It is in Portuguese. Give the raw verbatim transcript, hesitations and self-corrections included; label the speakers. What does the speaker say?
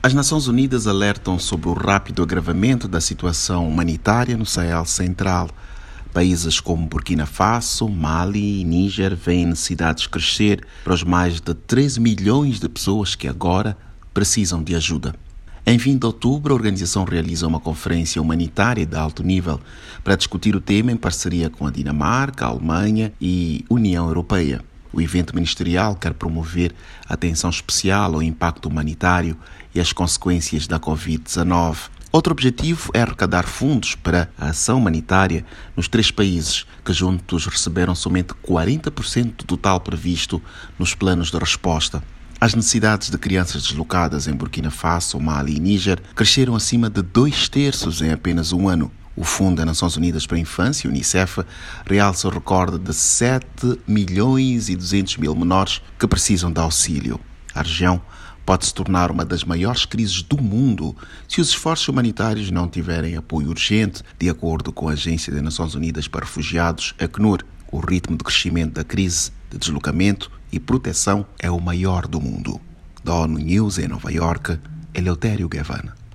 Speaker 1: As Nações Unidas alertam sobre o rápido agravamento da situação humanitária no Sahel Central. Países como Burkina Faso, Mali e Níger veem necessidades crescer para os mais de treze milhões de pessoas que agora precisam de ajuda. Em vinte de outubro, a organização realiza uma conferência humanitária de alto nível para discutir o tema em parceria com a Dinamarca, a Alemanha e a União Europeia. O evento ministerial quer promover atenção especial ao impacto humanitário e às consequências da covid dezenove. Outro objetivo é arrecadar fundos para a ação humanitária nos três países, que juntos receberam somente quarenta por cento do total previsto nos planos de resposta. As necessidades de crianças deslocadas em Burkina Faso, Mali e Níger cresceram acima de dois terços em apenas um ano. O Fundo das Nações Unidas para a Infância, Unicef, realça o recorde de sete milhões e duzentos mil menores que precisam de auxílio. A região pode se tornar uma das maiores crises do mundo se os esforços humanitários não tiverem apoio urgente, de acordo com a Agência das Nações Unidas para Refugiados, Acnur. O ritmo de crescimento da crise de deslocamento e proteção é o maior do mundo. Da ONU News em Nova Iorque, Eleutério Gavan.